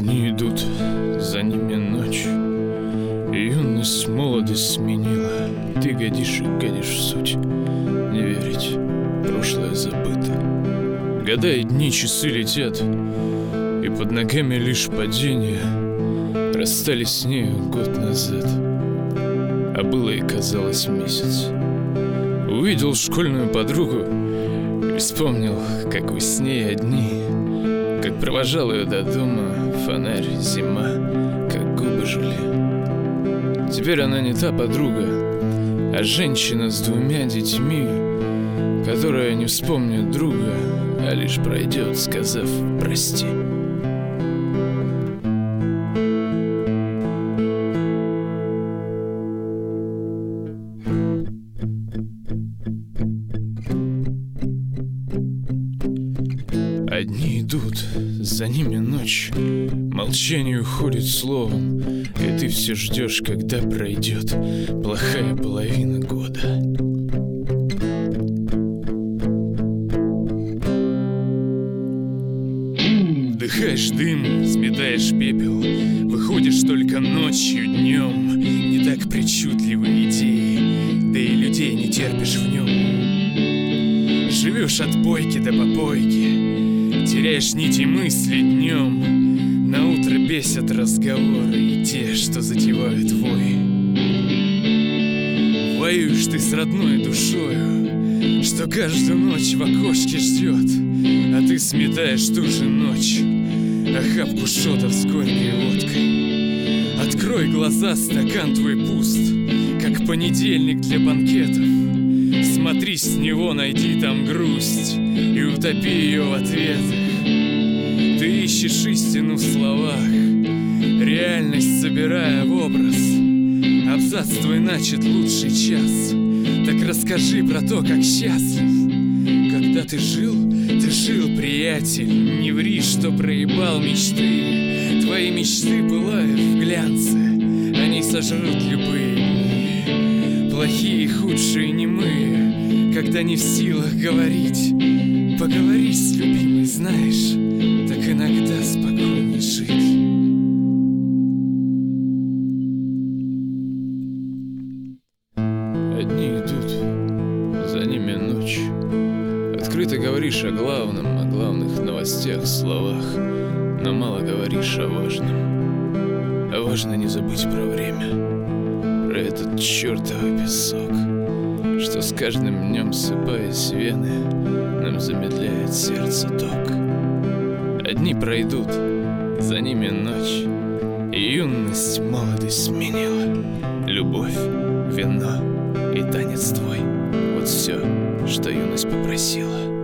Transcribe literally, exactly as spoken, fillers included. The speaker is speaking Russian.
Одни идут, за ними ночь. Юность молодость сменила. Ты годишь и годишь в суть. Не верить, прошлое забыто. Года и дни, часы летят, и под ногами лишь падение. Расстались с нею год назад, а было и казалось месяц. Увидел школьную подругу и вспомнил, как вы с ней одни, как провожал ее до дома фонарь, зима, как губы жгли. Теперь она не та подруга, а женщина с двумя детьми, которая не вспомнит друга, а лишь пройдет, сказав «прости». Одни идут, за ними ночь, молчание уходит словом, и ты все ждешь, когда пройдет плохая половина года. Вдыхаешь дым, сметаешь пепел, выходишь только ночью, днем. Не так причудливы идеи, да и людей не терпишь в нем. Живешь от бойки до попойки, теряешь нити мысли днем. Наутро бесят разговоры и те, что затевают вой. Воюешь ты с родной душою, что каждую ночь в окошке ждет, а ты сметаешь ту же ночь охапку шотов с горькой водкой. Открой глаза, стакан твой пуст, как понедельник для банкетов. Смотри с него, найди там грусть и утопи ее в ответах. Ты ищешь истину в словах, реальность собирая в образ. Абзац твой начат лучший час, так расскажи про то, как счастлив. Когда ты жил, ты жил, приятель. Не ври, что проебал мечты. Твои мечты пылают в глянце, они сожрут любые дни. Плохие, худшие, немые, когда не в силах говорить. Поговори с любимой, знаешь, так иногда спокойней жить. Одни идут, за ними ночь. Открыто говоришь о главном, о главных новостях, словах, но мало говоришь о важном. А важно не забыть про время, про этот чертовый песок, что с каждым днем, ссыпаясь в вены, нам замедляет сердце ток. Одни пройдут, за ними ночь, и юность молодость сменила. Любовь, вино и танец твой — вот все, что юность попросила.